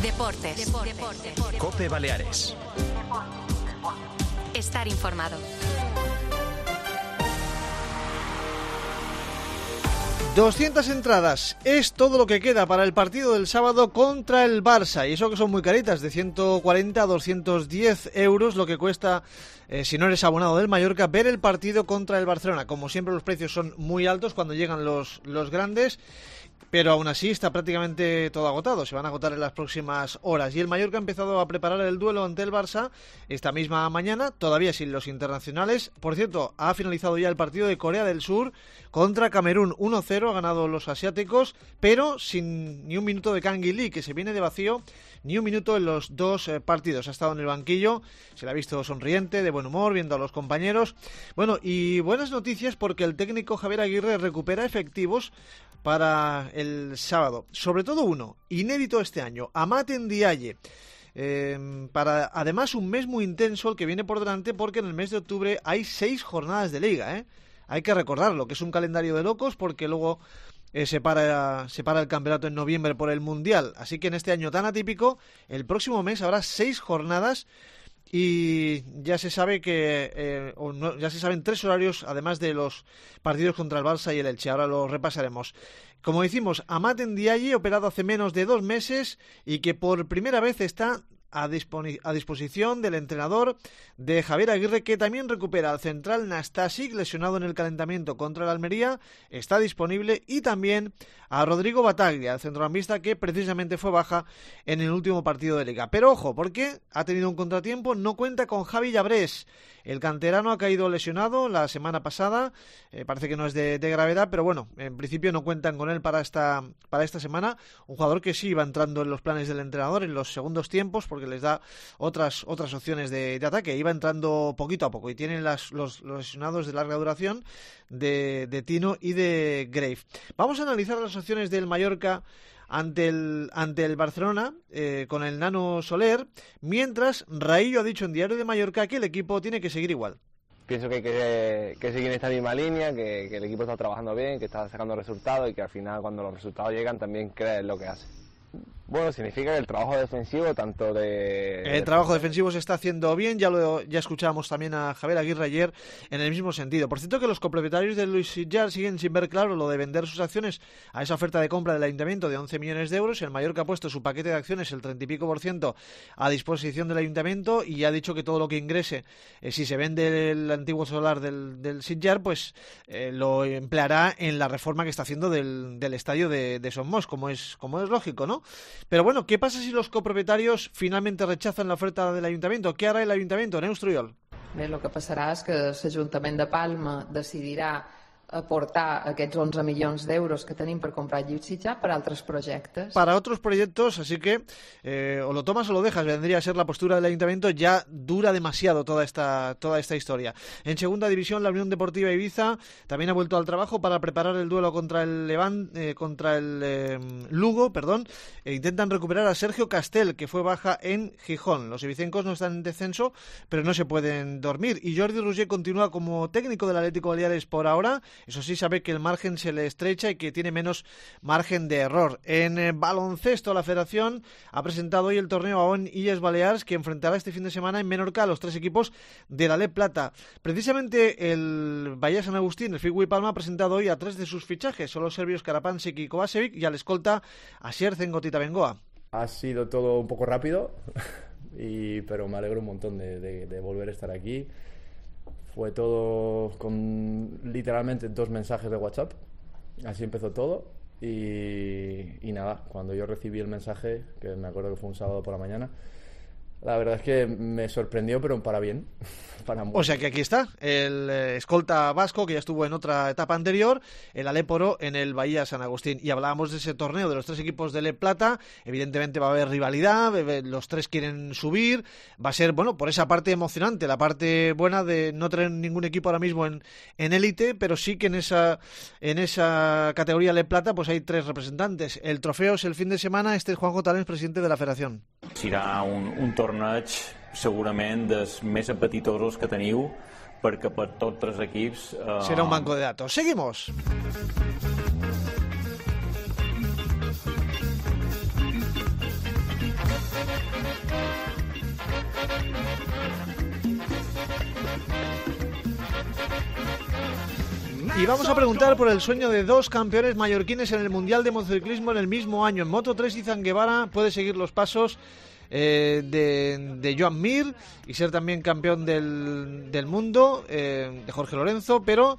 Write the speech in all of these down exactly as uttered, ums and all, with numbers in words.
Deportes. Deportes. Deportes. COPE Baleares. Estar informado. doscientas entradas es todo lo que queda para el partido del sábado contra el Barça, y eso que son muy caritas, de ciento cuarenta a doscientos diez euros lo que cuesta, eh, si no eres abonado del Mallorca, ver el partido contra el Barcelona. Como siempre, los precios son muy altos cuando llegan los, los grandes, pero aún así está prácticamente todo agotado, se van a agotar en las próximas horas. Y el Mallorca ha empezado a preparar el duelo ante el Barça esta misma mañana, todavía sin los internacionales. Por cierto, ha finalizado ya el partido de Corea del Sur contra Camerún, uno cero, ha ganado los asiáticos, pero sin ni un minuto de Kang Lee, que se viene de vacío, ni un minuto en los dos eh, partidos. Ha estado en el banquillo, se le ha visto sonriente, de buen humor, viendo a los compañeros. Bueno, y buenas noticias porque el técnico Javier Aguirre recupera efectivos para el sábado, sobre todo uno, inédito este año, Amat Ndiaye. Eh, para además un mes muy intenso el que viene por delante, porque en el mes de octubre hay seis jornadas de liga, ¿eh? Hay que recordarlo, que es un calendario de locos, porque luego eh, se, para, se para el campeonato en noviembre por el Mundial. Así que en este año tan atípico, el próximo mes habrá seis jornadas. Y ya se sabe que eh, o no, ya se saben tres horarios, además de los partidos contra el Barça y el Elche. Ahora los repasaremos. Como decimos, Amat Ndiaye, operado hace menos de dos meses y que por primera vez está a, disponi- a disposición del entrenador de Javier Aguirre, que también recupera al central Nastasic, lesionado en el calentamiento contra el Almería, está disponible, y también a Rodrigo Bataglia, el centrocampista que precisamente fue baja en el último partido de Liga. Pero ojo, porque ha tenido un contratiempo, no cuenta con Javi Llabrés. El canterano ha caído lesionado la semana pasada, eh, parece que no es de, de gravedad, pero bueno, en principio no cuentan con él para esta, para esta semana. Un jugador que sí va entrando en los planes del entrenador en los segundos tiempos, porque les da otras, otras opciones de, de ataque. Iba entrando poquito a poco, y tienen las, los, los lesionados de larga duración de, de Tino y de Grave. Vamos a analizar las opciones del Mallorca ante el ante el Barcelona eh, con el Nano Soler, mientras Raillo ha dicho en Diario de Mallorca que el equipo tiene que seguir igual. Pienso que hay que, que seguir en esta misma línea, que, que el equipo está trabajando bien, que está sacando resultados y que al final, cuando los resultados llegan, también cree en lo que hace. Bueno, significa que el trabajo defensivo, tanto de... El trabajo defensivo se está haciendo bien, ya lo ya escuchábamos también a Javier Aguirre ayer en el mismo sentido. Por cierto, que los copropietarios de Luis Sitjar siguen sin ver claro lo de vender sus acciones a esa oferta de compra del Ayuntamiento de once millones de euros. El Mallorca ha puesto su paquete de acciones, el treinta y pico por ciento, a disposición del Ayuntamiento, y ha dicho que todo lo que ingrese, eh, si se vende el antiguo solar del, del Sitjar, pues eh, lo empleará en la reforma que está haciendo del, del estadio de, de Somos, como es, como es lógico, ¿no? Pero bueno, ¿qué pasa si los copropietarios finalmente rechazan la oferta del Ayuntamiento? ¿Qué hará el Ayuntamiento? Neus Truyol. Bé, el que passarà és que l'Ajuntament de Palma decidirà aportar aquests onze milions d'euros que tenim per comprar Lluís Sitjar per altres projectes. Para otros proyectos, así que eh, o lo tomas o lo dejas, vendría a ser la postura del Ayuntamiento. Ya dura demasiado toda esta toda esta historia. En segunda división, la Unión Deportiva Ibiza también ha vuelto al trabajo para preparar el duelo contra el Levant, eh, contra el eh, Lugo, perdón, e intentan recuperar a Sergio Castel, que fue baja en Gijón. Los ibicencos no están en descenso, pero no se pueden dormir, y Jordi Roger continúa como técnico del Atlético Baleares por ahora. Eso sí, sabe que el margen se le estrecha y que tiene menos margen de error. En eh, baloncesto, la Federación ha presentado hoy el torneo A O N Illes Balears, que enfrentará este fin de semana en Menorca a los tres equipos de la Lep Plata. Precisamente el Bahía San Agustín, el Figui Palma, ha presentado hoy a tres de sus fichajes. Son los serbios Karapansic y Kovacevic, y al escolta Asier Zengotita Bengoa. Ha sido todo un poco rápido, y, pero me alegro un montón de, de, de volver a estar aquí. Fue todo con literalmente dos mensajes de WhatsApp, así empezó todo, y, y nada, cuando yo recibí el mensaje, que me acuerdo que fue un sábado por la mañana, la verdad es que me sorprendió, pero para bien. Para o sea que aquí está, el eh, escolta vasco, que ya estuvo en otra etapa anterior, el Aléporo en el Bahía San Agustín. Y hablábamos de ese torneo de los tres equipos de Le Plata. Evidentemente va a haber rivalidad, los tres quieren subir. Va a ser, bueno, por esa parte emocionante, la parte buena de no tener ningún equipo ahora mismo en en élite, pero sí que en esa en esa categoría Le Plata pues hay tres representantes. El trofeo es el fin de semana. Este es Juanjo Talens, presidente de la Federación. Serà un, un torneig segurament dels més apetitosos que teniu, perquè per tots tres equips... Eh... Serà un banco de datos. Seguimos. Y vamos a preguntar por el sueño de dos campeones mallorquines en el Mundial de Motociclismo en el mismo año. En Moto tres, Izan Guevara puede seguir los pasos eh, de, de Joan Mir y ser también campeón del, del mundo, eh, de Jorge Lorenzo, pero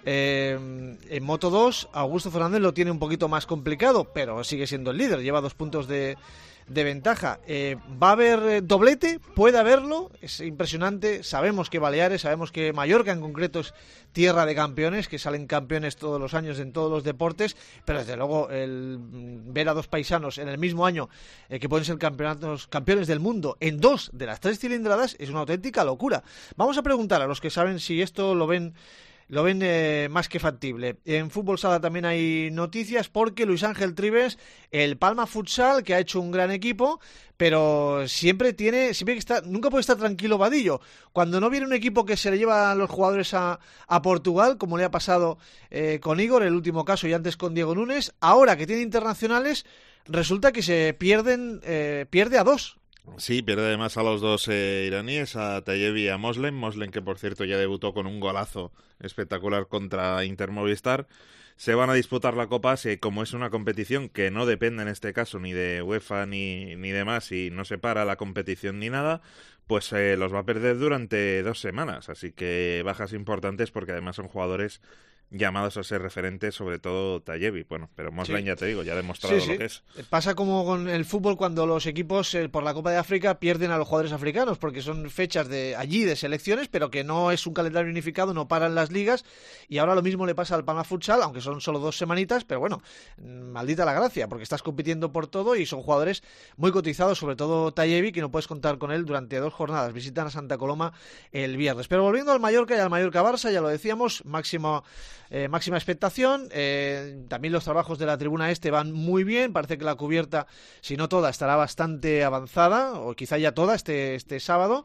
eh, en Moto dos Augusto Fernández lo tiene un poquito más complicado, pero sigue siendo el líder, lleva dos puntos de... de ventaja. Eh, ¿Va a haber eh, doblete? ¿Puede haberlo? Es impresionante. Sabemos que Baleares, sabemos que Mallorca en concreto es tierra de campeones, que salen campeones todos los años en todos los deportes, pero desde luego el ver a dos paisanos en el mismo año eh, que pueden ser campeonatos, campeones del mundo en dos de las tres cilindradas es una auténtica locura. Vamos a preguntar a los que saben si esto lo ven Lo ven eh, más que factible. En Fútbol Sala también hay noticias porque Luis Ángel Trives, el Palma Futsal, que ha hecho un gran equipo, pero siempre tiene, siempre que está, nunca puede estar tranquilo Vadillo. Cuando no viene un equipo que se le lleva a los jugadores a, a Portugal, como le ha pasado eh, con Igor, el último caso, y antes con Diego Núñez, ahora que tiene internacionales, resulta que se pierden, eh, pierde a dos. Sí, pierde además a los dos eh, iraníes, a Tayebi y a Moslem. Moslem, que por cierto ya debutó con un golazo espectacular contra Inter Movistar. Se van a disputar la Copa, si, como es una competición que no depende en este caso ni de UEFA ni, ni demás, y no se para la competición ni nada, pues eh, los va a perder durante dos semanas. Así que bajas importantes porque además son jugadores llamados a ser referentes, sobre todo Tayebi. Bueno, pero Moslem, sí, ya te digo, ya ha demostrado sí, sí. lo que es. Pasa como con el fútbol cuando los equipos eh, por la Copa de África pierden a los jugadores africanos, porque son fechas de allí de selecciones, pero que no es un calendario unificado, no paran las ligas, y ahora lo mismo le pasa al Palma Futsal, aunque son solo dos semanitas, pero bueno, maldita la gracia, porque estás compitiendo por todo y son jugadores muy cotizados, sobre todo Tayebi, que no puedes contar con él durante dos jornadas. Visitan a Santa Coloma el viernes. Pero volviendo al Mallorca y al Mallorca-Barça, ya lo decíamos, máximo Eh, máxima expectación. Eh, también los trabajos de la tribuna este van muy bien, parece que la cubierta, si no toda, estará bastante avanzada, o quizá ya toda este, este sábado,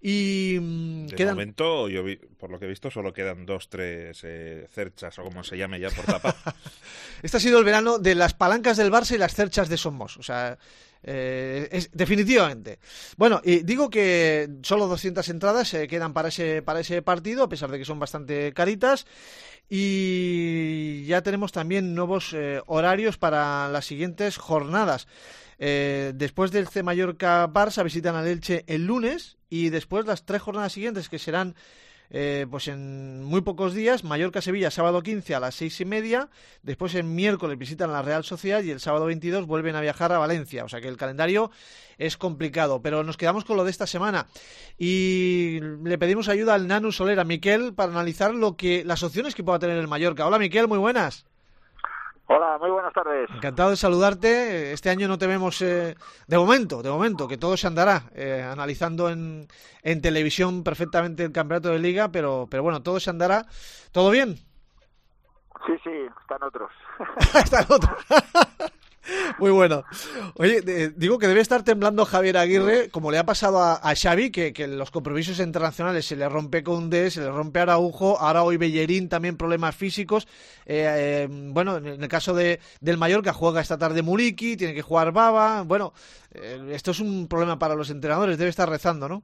y de quedan... momento, yo vi, por lo que he visto, solo quedan dos, tres eh, cerchas, o como se llame ya, por tapar. Este ha sido el verano de las palancas del Barça y las cerchas de Somos, o sea... Eh, es, definitivamente. Bueno, y digo que solo doscientas entradas se eh, quedan para ese, para ese partido, a pesar de que son bastante caritas, y ya tenemos también nuevos eh, horarios para las siguientes jornadas. Eh, después del C Mallorca-Barça visitan al Elche el lunes, y después las tres jornadas siguientes, que serán Eh, pues en muy pocos días: Mallorca-Sevilla, sábado quince a las seis y media, después en miércoles visitan la Real Sociedad y el sábado veintidós vuelven a viajar a Valencia. O sea que el calendario es complicado, pero nos quedamos con lo de esta semana y le pedimos ayuda al Nanu Soler, a Miquel, para analizar lo que las opciones que pueda tener el Mallorca. Hola Miquel, muy buenas. Hola, muy buenas tardes. Encantado de saludarte. Este año no te vemos, eh, de momento, de momento, que todo se andará eh, analizando en, en televisión perfectamente el campeonato de Liga, pero, pero bueno, todo se andará. ¿Todo bien? Sí, sí, están otros. Están otros. Muy bueno. Oye, eh, digo que debe estar temblando Javier Aguirre, como le ha pasado a, a Xavi, que, que los compromisos internacionales se le rompe Koundé, se le rompe Araujo, ahora hoy Bellerín, también problemas físicos. Eh, eh, bueno, en el caso de del Mallorca juega esta tarde Muriqui, tiene que jugar Baba. Bueno, eh, esto es un problema para los entrenadores, debe estar rezando, ¿no?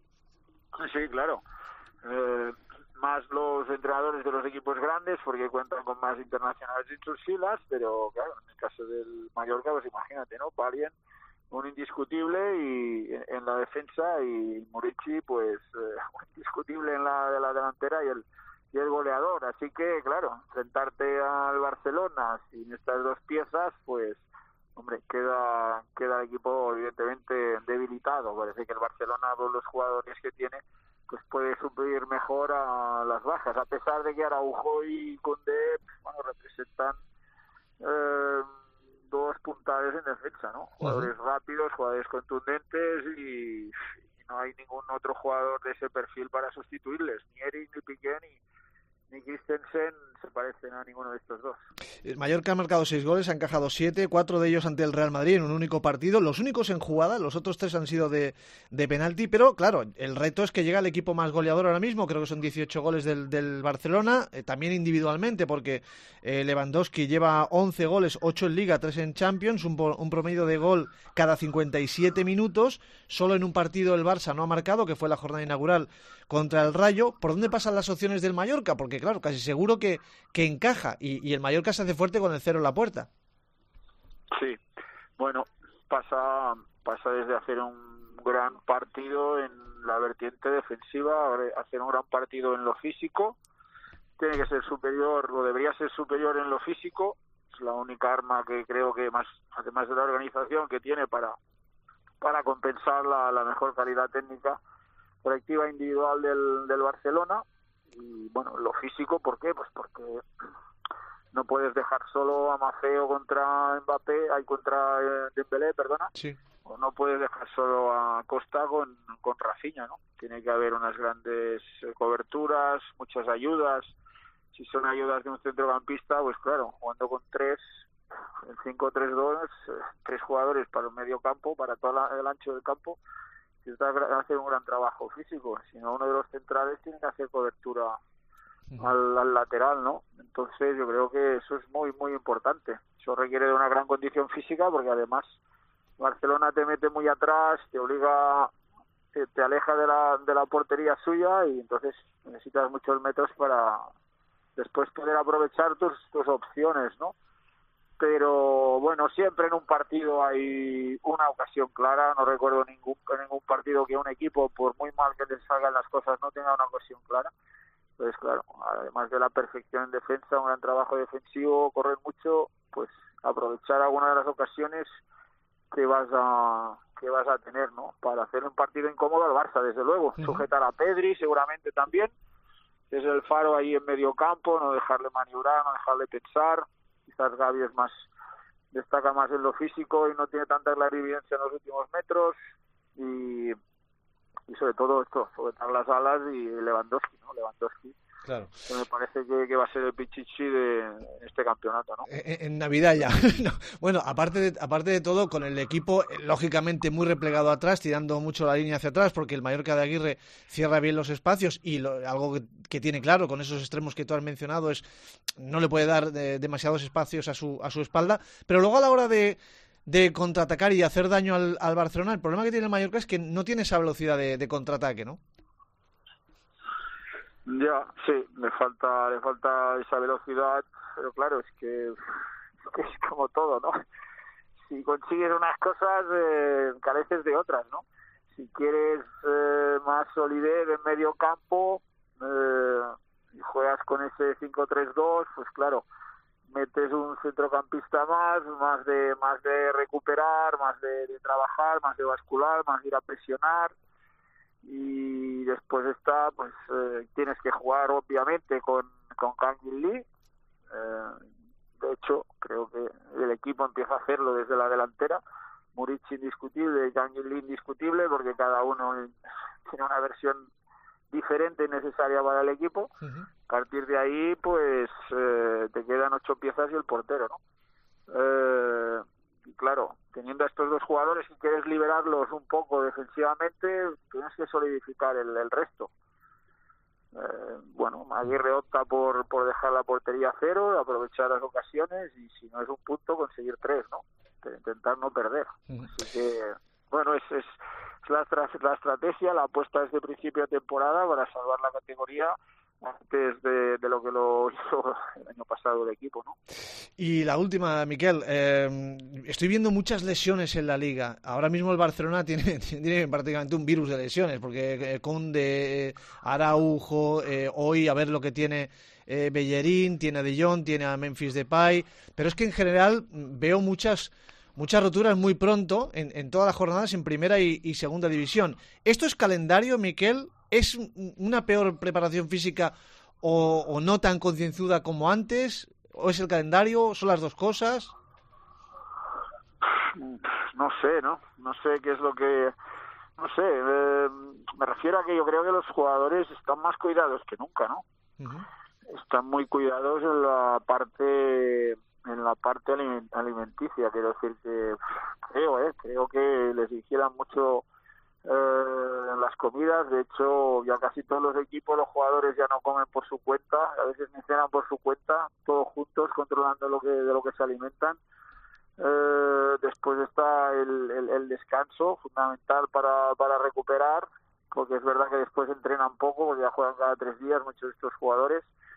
Sí, claro. Eh... más los entrenadores de los equipos grandes, porque cuentan con más internacionales en sus filas, pero claro, en el caso del Mallorca, pues imagínate, ¿no? Palien, un indiscutible y en, en la defensa, y Muriqui, pues eh, un indiscutible en la de la delantera y el y el goleador. Así que, claro, enfrentarte al Barcelona sin estas dos piezas, pues hombre, queda queda el equipo evidentemente debilitado. Parece que el Barcelona, por los jugadores que tiene, pues puede suplir mejor a las bajas, a pesar de que Araujo y Koundé, bueno, representan eh, dos puntales en defensa, ¿no? Jugadores uh-huh. rápidos, jugadores contundentes, y, y no hay ningún otro jugador de ese perfil para sustituirles. Ni Eric, ni Piqué, ni ni Christensen se parecen a ninguno de estos dos. El Mallorca ha marcado seis goles, ha encajado siete, cuatro de ellos ante el Real Madrid en un único partido, los únicos en jugada, los otros tres han sido de, de penalti, pero claro, el reto es que llega el equipo más goleador ahora mismo, creo que son dieciocho goles del, del Barcelona, eh, también individualmente, porque eh, Lewandowski lleva once goles, ocho en Liga, tres en Champions, un, un promedio de gol cada cincuenta y siete minutos, solo en un partido el Barça no ha marcado, que fue la jornada inaugural contra el Rayo. ¿Por dónde pasan las opciones del Mallorca? Porque porque claro, casi seguro que, que encaja y, y el Mallorca se hace fuerte con el cero en la puerta. Sí, bueno, pasa, pasa desde hacer un gran partido en la vertiente defensiva, hacer un gran partido en lo físico, tiene que ser superior, o debería ser superior en lo físico, es la única arma que creo que más, además de la organización, que tiene para, para compensar la, la mejor calidad técnica colectiva individual del, del Barcelona. Y bueno, lo físico, ¿por qué? Pues porque no puedes dejar solo a Maffeo contra Mbappé, hay contra eh, Dembélé, perdona. Sí. O no puedes dejar solo a Costa con, con Rafinha, ¿no? Tiene que haber unas grandes coberturas, muchas ayudas. Si son ayudas de un centrocampista, pues claro, jugando con tres, en cinco tres dos, eh, tres jugadores para el medio campo, para todo la, el ancho del campo, necesitas hacer un gran trabajo físico. Si no, uno de los centrales tiene que hacer cobertura al, al lateral, ¿no? Entonces yo creo que eso es muy, muy importante. Eso requiere de una gran condición física, porque además Barcelona te mete muy atrás, te obliga, te, te aleja de la, de la portería suya, y entonces necesitas muchos metros para después poder aprovechar tus, tus opciones, ¿no? Pero bueno, siempre en un partido hay una ocasión clara. No recuerdo ningún en ningún partido que un equipo, por muy mal que les salgan las cosas, no tenga una ocasión clara. Entonces, claro, además de la perfección en defensa, un gran trabajo defensivo, correr mucho, pues aprovechar alguna de las ocasiones que vas a que vas a tener, ¿no? Para hacer un partido incómodo al Barça, desde luego. Uh-huh. Sujetar a Pedri, seguramente también. Es el faro ahí en medio campo, no dejarle maniobrar, no dejarle pensar. Quizás Gavi es más, destaca más en lo físico y no tiene tanta clarividencia en los últimos metros, y, y sobre todo esto, sujetar las alas, y Lewandowski, ¿no? Lewandowski, claro, que me parece que, que va a ser el pichichi de este campeonato, ¿no? En, en Navidad ya. No. Bueno, aparte de, aparte de todo, con el equipo lógicamente muy replegado atrás, tirando mucho la línea hacia atrás, porque el Mallorca de Aguirre cierra bien los espacios, y lo, algo que, que tiene claro con esos extremos que tú has mencionado es no le puede dar de, demasiados espacios a su a su espalda, pero luego a la hora de de contraatacar y hacer daño al, al Barcelona, el problema que tiene el Mallorca es que no tiene esa velocidad de, de contraataque, ¿no? Ya, sí, le falta le falta esa velocidad, pero claro, es que, es que es como todo, ¿no? Si consigues unas cosas, eh, careces de otras, ¿no? Si quieres eh, más solidez en medio campo, eh, y juegas con ese cinco tres dos, pues claro, metes un centrocampista más, más de más de recuperar, más de, de trabajar, más de bascular, más de ir a presionar. Y después está, pues eh, tienes que jugar obviamente con, con Kang In Lee. Eh, de hecho, creo que el equipo empieza a hacerlo desde la delantera. Muric indiscutible y Kang In Lee indiscutible, porque cada uno tiene una versión diferente y necesaria para el equipo. Uh-huh. A partir de ahí, pues eh, te quedan ocho piezas y el portero, ¿no? Eh, y claro, teniendo a estos dos jugadores, si quieres liberarlos un poco defensivamente, tienes que solidificar el, el resto. Eh, bueno, Aguirre opta por, por dejar la portería a cero, aprovechar las ocasiones, y si no es un punto, conseguir tres, ¿no? Intentar no perder. Así que, bueno, es, es, es la, la estrategia, la apuesta desde principio de temporada para salvar la categoría antes de, de lo que lo hizo el año pasado el equipo, ¿no? Y la última, Miquel, eh, estoy viendo muchas lesiones en la Liga. Ahora mismo el Barcelona tiene, tiene prácticamente un virus de lesiones, porque Koundé, Araujo, eh, hoy a ver lo que tiene eh, Bellerín, tiene a De Jong, tiene a Memphis Depay, pero es que en general veo muchas muchas roturas muy pronto en, en todas las jornadas en primera y, y segunda división. ¿Esto es calendario, Miquel? ¿Es una peor preparación física o, o no tan concienzuda como antes? ¿O es el calendario? ¿Son las dos cosas? No sé, ¿no? No sé qué es lo que... No sé, eh, me refiero a que yo creo que los jugadores están más cuidados que nunca, ¿no? Uh-huh. Están muy cuidados en la parte... en la parte alimenticia, quiero decir que creo, eh, creo que les vigilan mucho eh, en las comidas. De hecho, ya casi todos los equipos, los jugadores ya no comen por su cuenta, a veces ni cenan por su cuenta, todos juntos controlando lo que de lo que se alimentan. Eh, después está el, el, el descanso, fundamental para, para recuperar, porque es verdad que después entrenan poco, porque ya juegan cada tres días muchos de estos jugadores.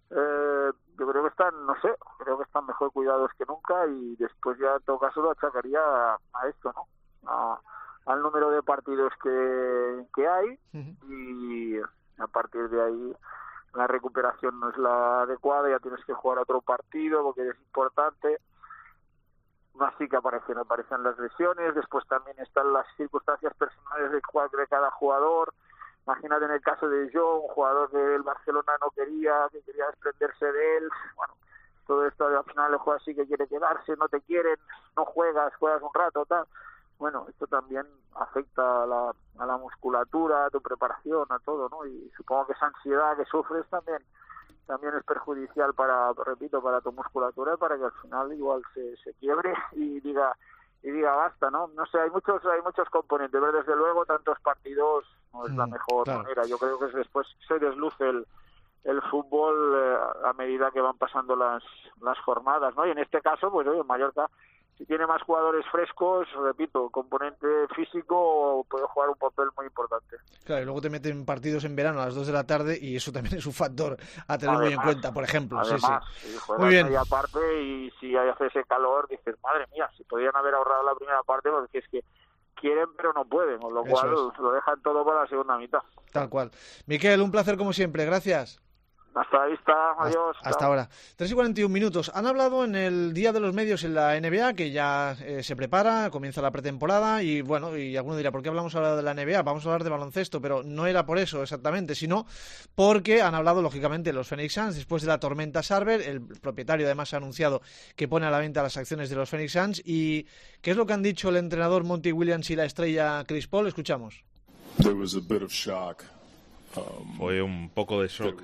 Eh, yo creo que están, no sé, creo que están mejor cuidados que nunca y después ya en todo caso lo achacaría a, a esto, ¿no? A, al número de partidos que, que hay uh-huh. y a partir de ahí la recuperación no es la adecuada, ya tienes que jugar otro partido porque es importante. Así que aparecen, aparecen las lesiones, después también están las circunstancias personales de, de cada jugador. Imagínate en el caso de Joe, un jugador que el Barcelona no quería, que quería desprenderse de él. Bueno, todo esto al final el jugador sí que quiere quedarse, no te quieren, no juegas, juegas un rato, tal. Bueno, esto también afecta a la, a la musculatura, a tu preparación, a todo, ¿no? Y supongo que esa ansiedad que sufres también también es perjudicial para, repito, para tu musculatura, para que al final igual se, se quiebre y diga y diga basta, ¿no? No sé, hay muchos hay muchos componentes, pero desde luego tantos partidos no es mm, la mejor claro. manera. Yo creo que después se desluce el el fútbol eh, a medida que van pasando las las jornadas, ¿no? Y en este caso, pues oye, Mallorca, si tiene más jugadores frescos, repito, componente físico puede jugar un papel muy importante. Claro, y luego te meten partidos en verano a las dos de la tarde y eso también es un factor a tener además, muy en cuenta, por ejemplo. Además, sí, sí. Muy bien. Media parte y si hace ese calor dices, madre mía, si podían haber ahorrado la primera parte porque es que quieren pero no pueden, con lo eso cual es. Lo dejan todo para la segunda mitad. Tal cual. Miquel, un placer como siempre, gracias. Hasta la vista, adiós. Hasta, hasta ahora. tres y cuarenta y un minutos. Han hablado en el Día de los Medios en la N B A, que ya eh, se prepara, comienza la pretemporada y bueno, y alguno dirá, ¿por qué hablamos ahora de la N B A? Vamos a hablar de baloncesto, pero no era por eso exactamente, sino porque han hablado, lógicamente, los Phoenix Suns después de la tormenta Sarver. El propietario además ha anunciado que pone a la venta las acciones de los Phoenix Suns. ¿Y qué es lo que han dicho el entrenador Monty Williams y la estrella Chris Paul? Escuchamos. There was a bit of shock. Um, Fue un poco de shock.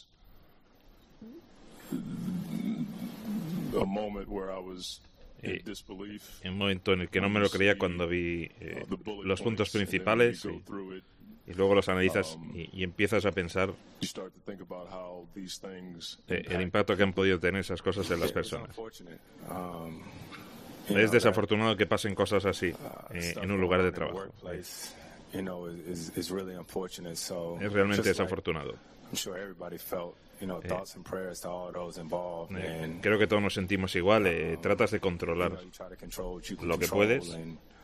A moment where I was in disbelief. Un momento en el que no me lo creía cuando vi eh, los puntos principales y, y luego los analizas y, y empiezas a pensar eh, el impacto que han podido tener esas cosas en las personas. Es desafortunado que pasen cosas así eh, en un lugar de trabajo. Es realmente desafortunado. Eh, creo que todos nos sentimos igual. Eh, tratas de controlar lo que puedes.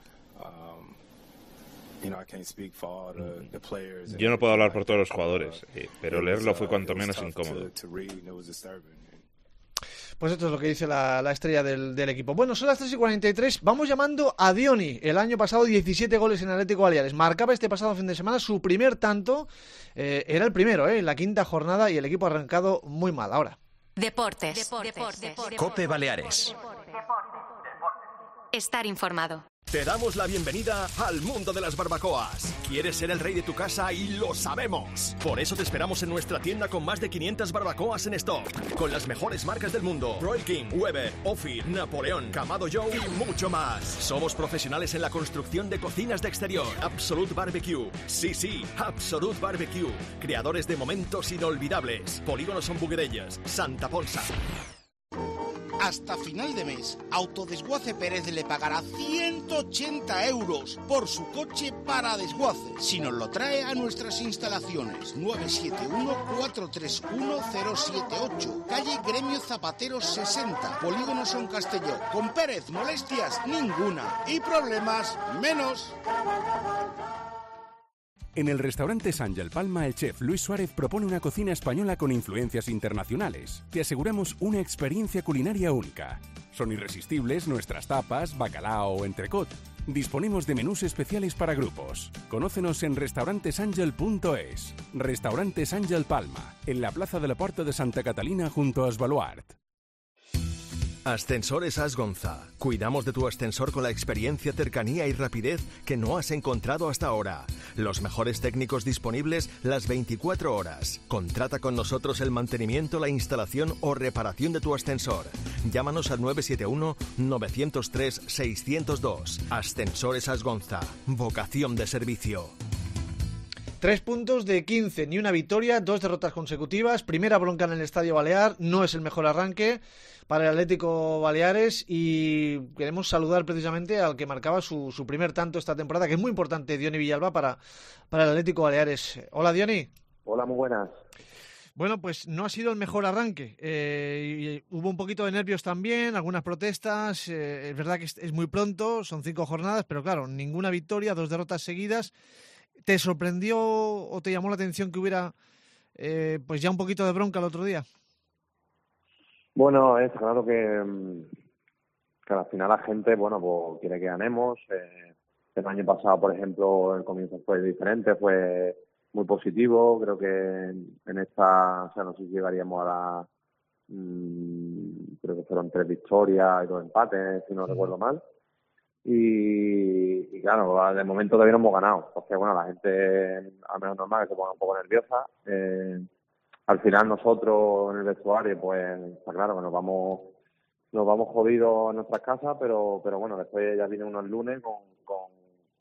Yo no puedo hablar por todos los jugadores, eh, pero leerlo fue cuanto menos incómodo. Pues esto es lo que dice la, la estrella del, del equipo. Bueno, son las tres y cuarenta y tres. Vamos llamando a Diony. El año pasado diecisiete goles en Atlético Baleares. Marcaba este pasado fin de semana su primer tanto. Eh, era el primero, eh, en la quinta jornada y el equipo ha arrancado muy mal. Ahora. Deportes. Deportes. Deportes. Deportes. Cope Baleares. Estar informado. Te damos la bienvenida al mundo de las barbacoas. ¿Quieres ser el rey de tu casa? Y lo sabemos. Por eso te esperamos en nuestra tienda con más de quinientas barbacoas en stock. Con las mejores marcas del mundo. Royal King, Weber, Ophir, Napoleón, Kamado Joe y mucho más. Somos profesionales en la construcción de cocinas de exterior. Absolute Barbecue. Sí, sí, Absolute Barbecue. Creadores de momentos inolvidables. Polígono Son Buguerellas, Santa Ponsa. Hasta final de mes, Autodesguace Pérez le pagará ciento ochenta euros por su coche para desguace, si nos lo trae a nuestras instalaciones. Nueve siete uno, cuatro tres uno, cero siete ocho, calle Gremio Zapateros sesenta, Polígono Son Castelló. Con Pérez, molestias ninguna y problemas menos. En el restaurante Sángel Palma, el chef Luis Suárez propone una cocina española con influencias internacionales. Te aseguramos una experiencia culinaria única. Son irresistibles nuestras tapas, bacalao o entrecot. Disponemos de menús especiales para grupos. Conócenos en restaurante sángel punto es. Restaurante Sángel Palma, en la plaza de la Puerta de Santa Catalina junto a Asbaluart. Ascensores Asgonza. Cuidamos de tu ascensor con la experiencia, cercanía y rapidez que no has encontrado hasta ahora. Los mejores técnicos disponibles las veinticuatro horas. Contrata con nosotros el mantenimiento, la instalación o reparación de tu ascensor. Llámanos al nueve siete uno, nueve cero tres, seis cero dos. Ascensores Asgonza. Vocación de servicio. Tres puntos de quince, ni una victoria, dos derrotas consecutivas, primera bronca en el Estadio Balear, no es el mejor arranque para el Atlético Baleares y queremos saludar precisamente al que marcaba su, su primer tanto esta temporada, que es muy importante, Diony Villalba, para, para el Atlético Baleares. Hola, Diony. Hola, muy buenas. Bueno, pues no ha sido el mejor arranque. Eh, y hubo un poquito de nervios también, algunas protestas. Eh, es verdad que es, es muy pronto, son cinco jornadas, pero claro, ninguna victoria, dos derrotas seguidas. ¿Te sorprendió o te llamó la atención que hubiera eh, pues ya un poquito de bronca el otro día? Bueno, es claro que, que al final la gente, bueno, pues quiere que ganemos. Eh, el año pasado, por ejemplo, el comienzo fue diferente, fue muy positivo. Creo que en esta, o sea, no sé si llegaríamos a la, mmm, creo que fueron tres victorias y dos empates, si no mm. recuerdo mal. Y, y claro, de momento todavía no hemos ganado. Entonces, bueno, la gente, al menos normal, que se ponga un poco nerviosa. Eh, al final nosotros en el vestuario, pues está claro que nos vamos nos vamos jodidos en nuestras casas, pero pero bueno, después ya viene uno el lunes con, con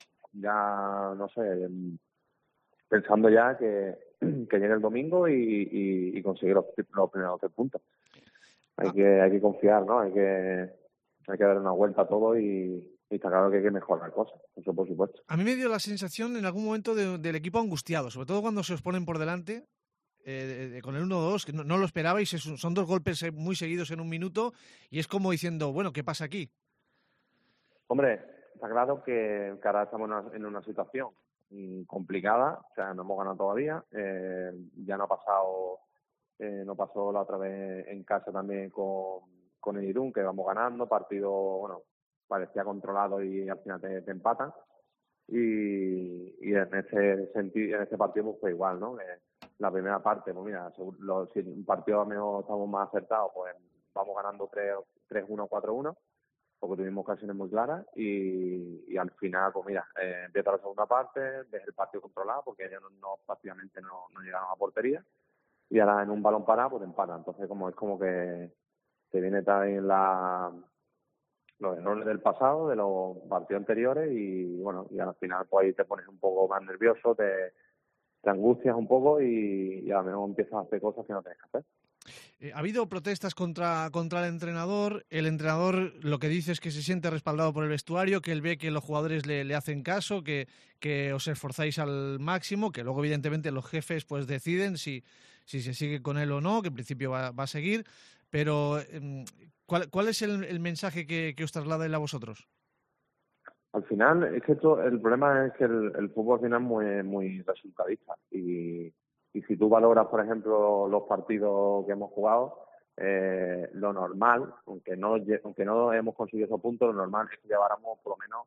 ya, no sé, pensando ya que, que llegue el domingo y, y, y conseguir los, los primeros tres puntos. Hay que hay que confiar, ¿no? Hay que hay que dar una vuelta a todo y, y está claro que hay que mejorar cosas, eso por supuesto. A mí me dio la sensación en algún momento de, del equipo angustiado, sobre todo cuando se os ponen por delante. Eh, con el uno dos, que no, no lo esperabais, es, son dos golpes muy seguidos en un minuto y es como diciendo, bueno, ¿qué pasa aquí? Hombre, está claro que, que ahora estamos en una, en una situación complicada, o sea, no hemos ganado todavía, eh, ya no ha pasado, eh, no pasó la otra vez en casa también con, con el Irún, que vamos ganando, partido, bueno, parecía controlado y al final te, te empatan. Y, y en ese sentido, en ese partido pues fue igual, ¿no? Eh, la primera parte, pues mira, lo, si un partido a menos estamos más acertados, pues vamos ganando tres uno, cuatro uno, porque tuvimos ocasiones muy claras y, y al final, pues mira, eh, empieza la segunda parte, ves el partido controlado, porque ellos no, no prácticamente no, no llegaron a portería, y ahora en un balón parado, pues te empatan. Entonces, como es como que te viene también la... los errores del pasado, de los partidos anteriores y bueno, y al final pues ahí te pones un poco más nervioso, te, te angustias un poco y, y a lo mejor empiezas a hacer cosas que no tienes que hacer. Eh, ha habido protestas contra, contra el entrenador. El entrenador lo que dice es que se siente respaldado por el vestuario, que él ve que los jugadores le, le hacen caso, que, que os esforzáis al máximo, que luego evidentemente los jefes pues deciden si, si se sigue con él o no, que en principio va, va a seguir, pero eh, ¿cuál, cuál es el, el mensaje que, que os traslada él a vosotros? Al final, es que esto, el problema es que el, el fútbol al final es muy, muy resultadista y, y si tú valoras, por ejemplo, los partidos que hemos jugado, eh, lo normal, aunque no aunque no hemos conseguido esos puntos, lo normal es que lleváramos por lo menos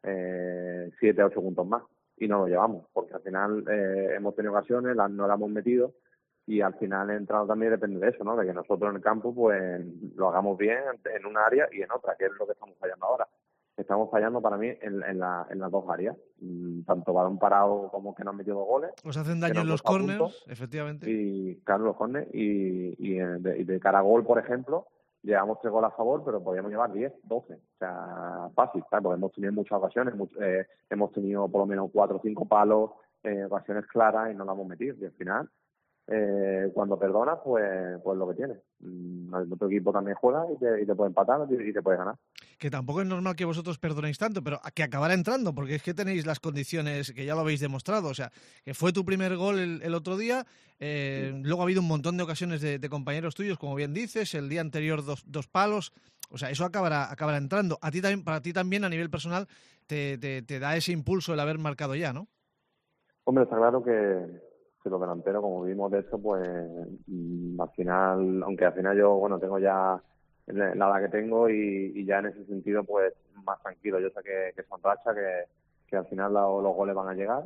eh, siete, ocho puntos más y no lo llevamos, porque al final eh, hemos tenido ocasiones, las no las hemos metido y al final el entrado también depende de eso, ¿no? De que nosotros en el campo pues lo hagamos bien en una área y en otra, que es lo que estamos fallando ahora. Estamos fallando para mí en, en, la, en las dos áreas, tanto balón parado como que no han metido goles. Os hacen daño en los córners, efectivamente. Y claro, los córners y, y de, de cara a gol, por ejemplo, llevamos tres goles a favor, pero podríamos llevar diez, doce. O sea, fácil, ¿sabes? Porque hemos tenido muchas ocasiones, much, eh, hemos tenido por lo menos cuatro o cinco palos, eh, ocasiones claras y no las hemos metido. Y al final, eh, cuando perdonas, pues, pues lo que tienes. El otro equipo también juega y te, y te puede empatar y, y te puede ganar. Que tampoco es normal que vosotros perdonéis tanto, pero que acabará entrando, porque es que tenéis las condiciones que ya lo habéis demostrado. O sea, que fue tu primer gol el, el otro día, eh, sí. Luego ha habido un montón de ocasiones de, de compañeros tuyos, como bien dices, el día anterior dos, dos palos. O sea, eso acabará, acabará entrando. A ti también, para ti también, a nivel personal, te, te, te da ese impulso el haber marcado ya, ¿no? Hombre, está claro que... que los delanteros, como vimos de eso, pues mmm, al final, aunque al final yo, bueno, tengo ya la edad que tengo y, y ya en ese sentido, pues más tranquilo. Yo sé que, que son rachas, que, que al final la, los goles van a llegar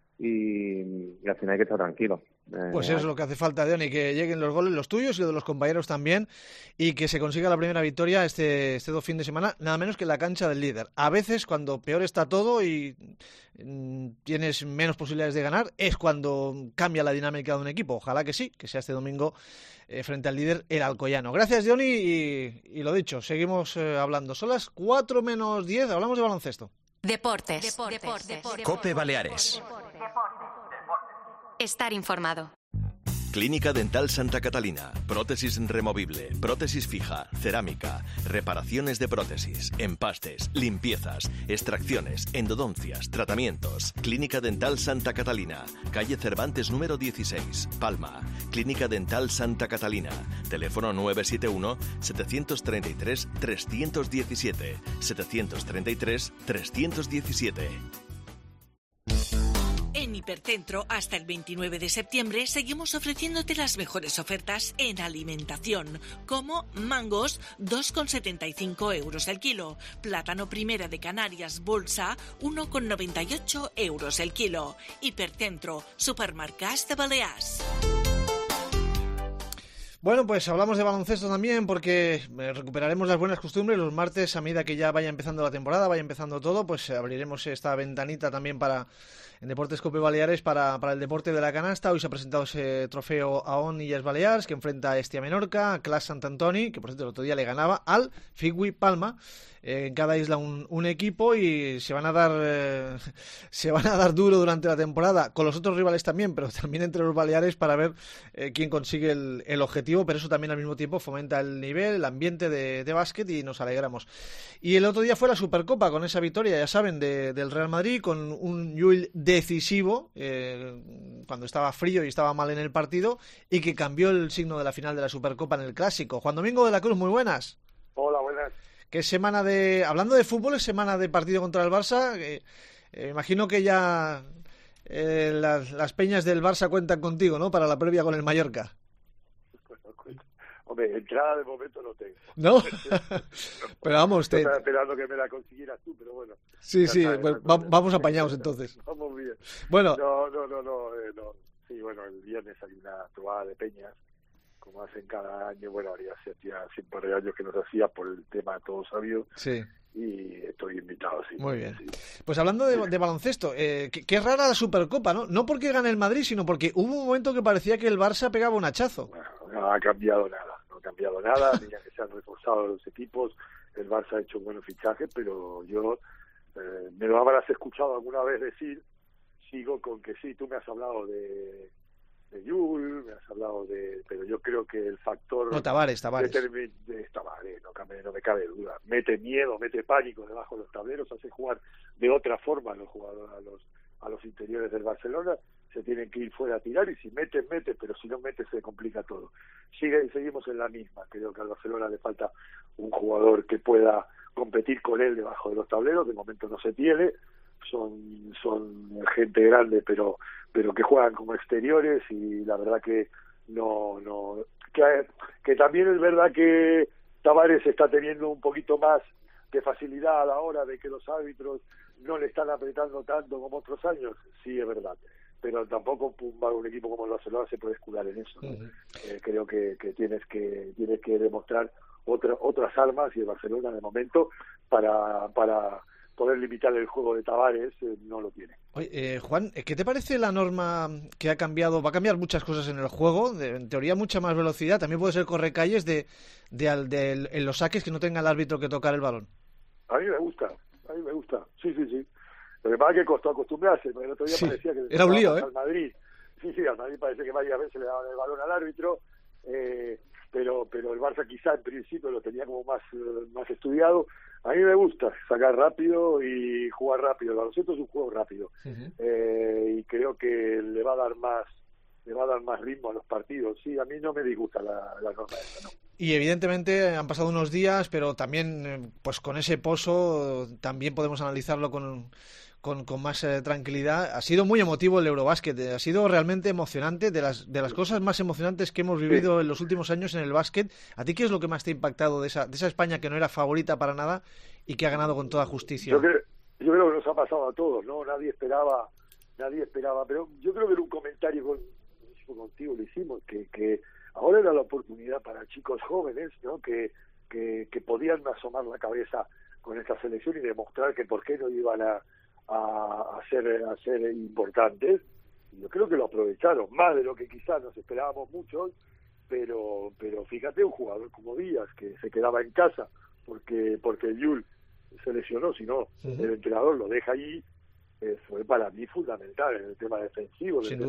y, y al final hay que estar tranquilo. Eh, pues eso es lo que hace falta, Deoni, que lleguen los goles, los tuyos y los de los compañeros también, y que se consiga la primera victoria este, este fin de semana, nada menos que en la cancha del líder. A veces, cuando peor está todo y mm, tienes menos posibilidades de ganar, es cuando cambia la dinámica de un equipo. Ojalá que sí, que sea este domingo eh, frente al líder, el Alcoyano. Gracias, Deoni, y, y lo dicho, seguimos eh, hablando. Son las cuatro menos diez, hablamos de baloncesto. Deportes. Deportes. Deportes. Deportes. Cope Baleares. Estar informado. Clínica Dental Santa Catalina. Prótesis removible, prótesis fija, cerámica, reparaciones de prótesis, empastes, limpiezas, extracciones, endodoncias, tratamientos. Clínica Dental Santa Catalina. Calle Cervantes número dieciséis, Palma. Clínica Dental Santa Catalina. Teléfono nueve siete uno, siete tres tres, tres uno siete, siete tres tres, tres uno siete. En Hipercentro, hasta el veintinueve de septiembre, seguimos ofreciéndote las mejores ofertas en alimentación, como mangos, dos con setenta y cinco euros el kilo, plátano primera de Canarias bolsa, uno con noventa y ocho euros el kilo. Hipercentro, Supermercats de Balears. Bueno, pues hablamos de baloncesto también porque recuperaremos las buenas costumbres. Los martes, a medida que ya vaya empezando la temporada, vaya empezando todo, pues abriremos esta ventanita también para en Deportes Cope Baleares para, para el deporte de la canasta. Hoy se ha presentado ese trofeo a On Illes Balears, que enfrenta a Estia Menorca, a Clas Sant Antoni, que por cierto el otro día le ganaba al Figui Palma. Eh, en cada isla un, un equipo y se van a dar eh, se van a dar duro durante la temporada con los otros rivales también, pero también entre los baleares para ver eh, quién consigue el, el objetivo, pero eso también al mismo tiempo fomenta el nivel, el ambiente de, de básquet y nos alegramos. Y el otro día fue la Supercopa con esa victoria, ya saben, de, del Real Madrid con un Llull decisivo eh, cuando estaba frío y estaba mal en el partido y que cambió el signo de la final de la Supercopa en el Clásico. Juan Domingo de la Cruz, muy buenas. Hola, buenas. ¿Qué semana de... Hablando de fútbol, es semana de partido contra el Barça. Eh, eh, imagino que ya eh, las, las peñas del Barça cuentan contigo, ¿no? Para la previa con el Mallorca. Hombre, entrada de momento no tengo. ¿No? Pero vamos, te... Estaba esperando que me la consiguieras tú, pero bueno. Sí, sí, sabes, pues, va, vamos apañados entonces. Vamos bien. Bueno. No, no, no, no, eh, no. Sí, bueno, el viernes hay una trovada de peñas, como hacen cada año. Bueno, haría hace un par de años que no se hacía por el tema todo sabido. Sí. Y estoy invitado, sí. Muy bien. Sí. Pues hablando de, de baloncesto, eh, qué, qué rara la Supercopa, ¿no? No porque gane el Madrid, sino porque hubo un momento que parecía que el Barça pegaba un hachazo. Bueno, no ha cambiado nada, no ha cambiado nada. Mira que se han reforzado los equipos, el Barça ha hecho buenos fichajes, pero yo, eh, me lo habrás escuchado alguna vez decir, sigo con que sí, tú me has hablado de... de Llull, me has hablado de... Pero yo creo que el factor... No, Tavares, Tavares. De, de Tavares, no, no me cabe duda. Mete miedo, mete pánico debajo de los tableros, hace jugar de otra forma a los jugadores, a los, a los interiores del Barcelona. Se tienen que ir fuera a tirar y si mete, mete, pero si no mete se complica todo. Sigue, seguimos en la misma. Creo que al Barcelona le falta un jugador que pueda competir con él debajo de los tableros. De momento no se tiene. Son, son gente grande, pero pero que juegan como exteriores y la verdad que no no que, que también es verdad que Tavares está teniendo un poquito más de facilidad a la hora de que los árbitros no le están apretando tanto como otros años, sí es verdad, pero tampoco un equipo como el Barcelona se puede escudar en eso, ¿no? Uh-huh. eh, creo que, que tienes que tienes que demostrar otra, otras armas y el Barcelona de momento para para poder limitar el juego de Tavares eh, no lo tiene. Oye, eh, Juan, ¿qué te parece la norma que ha cambiado? Va a cambiar muchas cosas en el juego, de, en teoría mucha más velocidad, también puede ser correcalles de, de, de, de en los saques que no tenga el árbitro que tocar el balón. A mí me gusta, a mí me gusta, sí, sí, sí. Lo que pasa es que costó acostumbrarse, porque el otro día sí, parecía que... Era un lío, ¿eh? Al Madrid. Sí, sí, al Madrid parece que varias veces le daban el balón al árbitro, eh, pero pero el Barça quizá en principio lo tenía como más, uh, más estudiado. A mí me gusta sacar rápido y jugar rápido. El baloncesto es un juego rápido. Uh-huh. eh, y creo que le va a dar más le va a dar más ritmo a los partidos. Sí, a mí no me disgusta la, la norma esta, ¿no? Y evidentemente han pasado unos días, pero también pues con ese pozo también podemos analizarlo con... Con, con más eh, tranquilidad. Ha sido muy emotivo el Eurobásquet, ha sido realmente emocionante, de las de las cosas más emocionantes que hemos vivido sí. en los últimos años en el básquet. ¿A ti qué es lo que más te ha impactado de esa de esa España que no era favorita para nada y que ha ganado con toda justicia? Yo creo, yo creo que nos ha pasado a todos, ¿no? Nadie esperaba, nadie esperaba, pero yo creo que era un comentario con, contigo lo hicimos, que, que ahora era la oportunidad para chicos jóvenes, ¿no? Que, que, que podían asomar la cabeza con esta selección y demostrar que por qué no iban a A, a ser a ser importantes. Yo creo que lo aprovecharon más de lo que quizás nos esperábamos muchos, pero pero fíjate, un jugador como Díaz que se quedaba en casa porque porque Llull se lesionó, si no uh-huh. el entrenador lo deja ahí, eh, fue para mí fundamental en el tema defensivo, en el tema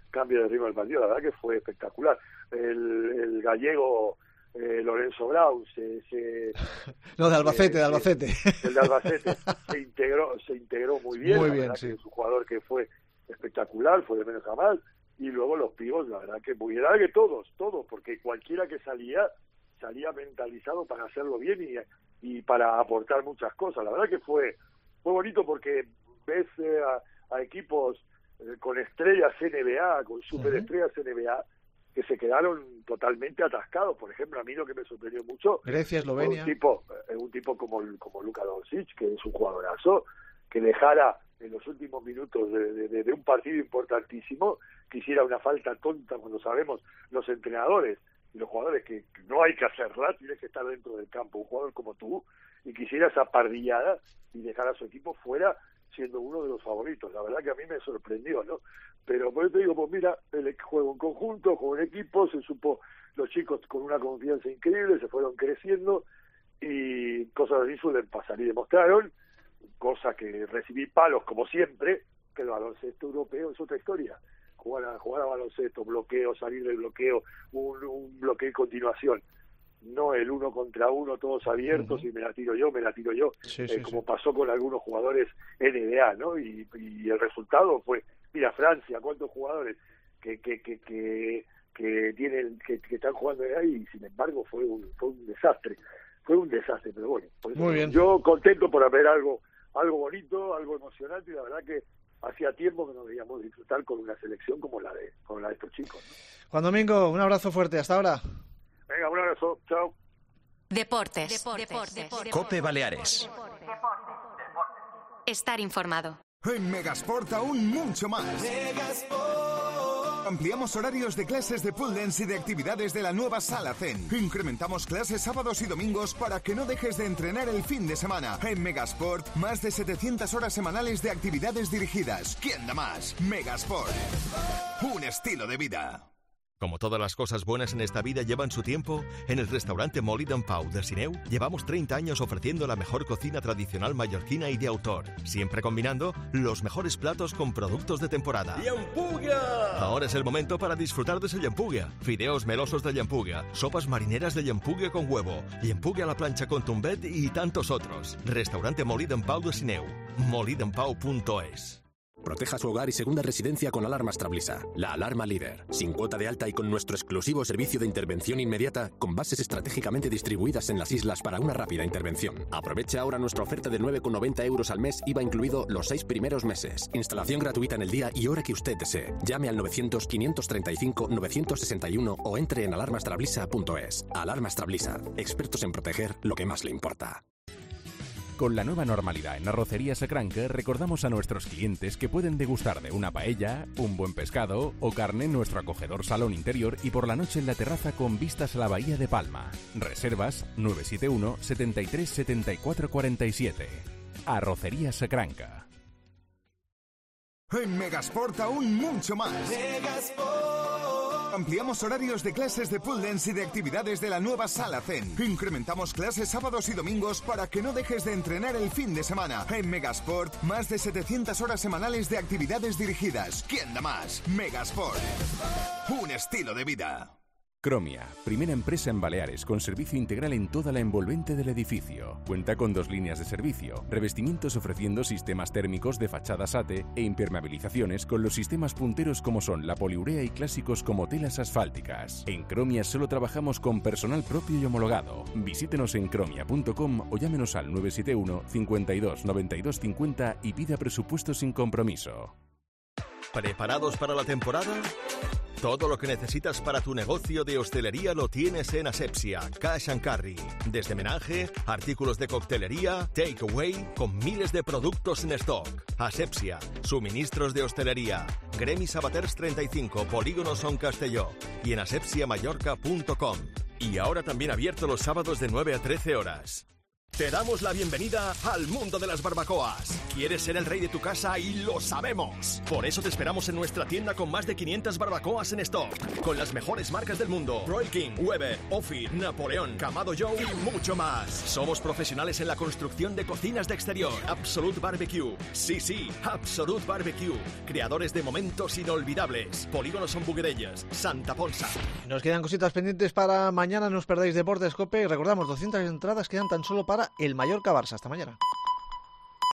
cambio de ritmo del partido. La verdad que fue espectacular. El, el gallego eh, Lorenzo Brown se, se no, de Albacete, eh, de Albacete. El de Albacete se integró, se integró muy bien. Muy la bien, verdad sí. que es un jugador que fue espectacular, fue de menos a más. Y luego los pibos, la verdad que muy bien. La verdad que todos, todos, porque cualquiera que salía, salía mentalizado para hacerlo bien y, y para aportar muchas cosas. La verdad que fue, fue bonito porque ves eh, a, a equipos eh, con estrellas N B A, con superestrellas N B A, que se quedaron totalmente atascados. Por ejemplo, a mí lo que me sorprendió mucho Grecia, Eslovenia. fue un tipo, eh, un tipo como, como Luka Doncic, que es un jugadorazo, que dejara en los últimos minutos de, de, de un partido importantísimo, que hiciera una falta tonta cuando sabemos los entrenadores y los jugadores que, que no hay que hacerla, tienes que estar dentro del campo, un jugador como tú, y que hiciera esa pardillada y dejar a su equipo fuera siendo uno de los favoritos. La verdad que a mí me sorprendió, ¿no? Pero por eso te digo, pues mira, el juego en conjunto, juego en equipo, se supo, los chicos con una confianza increíble, se fueron creciendo y cosas así suelen pasar y demostraron, cosa que recibí palos como siempre, que el baloncesto europeo es otra historia. Jugar a, jugar a baloncesto, bloqueo, salir del bloqueo, un, un bloqueo y continuación. No el uno contra uno, todos abiertos, uh-huh. y me la tiro yo, me la tiro yo, sí, eh, sí, como sí. pasó con algunos jugadores N B A, ¿no? Y, y el resultado fue, mira, Francia, cuántos jugadores que que que que, que tienen que, que están jugando ahí, y sin embargo fue un, fue un desastre, fue un desastre, pero bueno, por eso Muy bien. yo contento por haber algo algo bonito, algo emocionante, y la verdad que hacía tiempo que nos veíamos disfrutar con una selección como la de como la de estos chicos, ¿no? Juan Domingo, un abrazo fuerte, hasta ahora. Venga, un abrazo, chao. Deportes. Deportes. Deportes. Cope Baleares. Estar informado. En Megasport aún mucho más. Ampliamos horarios de clases de pole dance y de actividades de la nueva Sala Zen. Incrementamos clases sábados y domingos para que no dejes de entrenar el fin de semana. En Megasport, más de setecientas horas semanales de actividades dirigidas. ¿Quién da más? Megasport. Un estilo de vida. Como todas las cosas buenas en esta vida llevan su tiempo, en el restaurante Molí d'en Pau de Sineu llevamos treinta años ofreciendo la mejor cocina tradicional mallorquina y de autor, siempre combinando los mejores platos con productos de temporada. ¡Llampuga! Ahora es el momento para disfrutar de ese llampuga. Fideos melosos de llampuga, sopas marineras de llampuga con huevo, llampuga a la plancha con tumbet y tantos otros. Restaurante Molí d'en Pau de Sineu. molí d'en pau punto es. Proteja su hogar y segunda residencia con Alarmas Trablisa, la alarma líder. Sin cuota de alta y con nuestro exclusivo servicio de intervención inmediata, con bases estratégicamente distribuidas en las islas para una rápida intervención. Aprovecha ahora nuestra oferta de nueve con noventa euros al mes, I V A incluido los seis primeros meses. Instalación gratuita en el día y hora que usted desee. Llame al novecientos, quinientos treinta y cinco, novecientos sesenta y uno o entre en alarmas trablisa punto es. Alarmas Trablisa, expertos en proteger lo que más le importa. Con la nueva normalidad en Arrocería Sacranca, recordamos a nuestros clientes que pueden degustar de una paella, un buen pescado o carne en nuestro acogedor salón interior y por la noche en la terraza con vistas a la bahía de Palma. Reservas nueve siete uno, setenta y tres, setenta y cuatro cuarenta y siete. Arrocería Sacranca. En Megasport aún mucho más. Megasport. Ampliamos horarios de clases de pole dance y de actividades de la nueva Sala Zen. Incrementamos clases sábados y domingos para que no dejes de entrenar el fin de semana. En Megasport, más de setecientas horas semanales de actividades dirigidas. ¿Quién da más? Megasport. Un estilo de vida. Cromia, primera empresa en Baleares con servicio integral en toda la envolvente del edificio. Cuenta con dos líneas de servicio, revestimientos ofreciendo sistemas térmicos de fachada SATE e impermeabilizaciones con los sistemas punteros como son la poliurea y clásicos como telas asfálticas. En Cromia solo trabajamos con personal propio y homologado. Visítenos en cromia punto com o llámenos al nueve siete uno, cincuenta y dos, noventa y dos cincuenta y pida presupuesto sin compromiso. ¿Preparados para la temporada? Todo lo que necesitas para tu negocio de hostelería lo tienes en Asepsia, Cash and Carry. Desde menaje, artículos de coctelería, takeaway, con miles de productos en stock. Asepsia, suministros de hostelería. Gremi Sabaters treinta y cinco, Polígono Son Castelló. Y en asepsia mallorca punto com. Y ahora también abierto los sábados de nueve a trece horas. Te damos la bienvenida al mundo de las barbacoas. ¿Quieres ser el rey de tu casa? Y lo sabemos. Por eso te esperamos en nuestra tienda con más de quinientas barbacoas en stock. Con las mejores marcas del mundo. Broil King, Weber, Ophir, Napoleón, Kamado Joe y mucho más. Somos profesionales en la construcción de cocinas de exterior. Absolute Barbecue. Sí, sí, Absolute Barbecue. Creadores de momentos inolvidables. Polígono Son Buguerellas, Santa Ponsa. Nos quedan cositas pendientes para mañana. No os perdáis Deportes Cope. Y recordamos, doscientas entradas quedan tan solo para el Mallorca-Barça. Hasta mañana.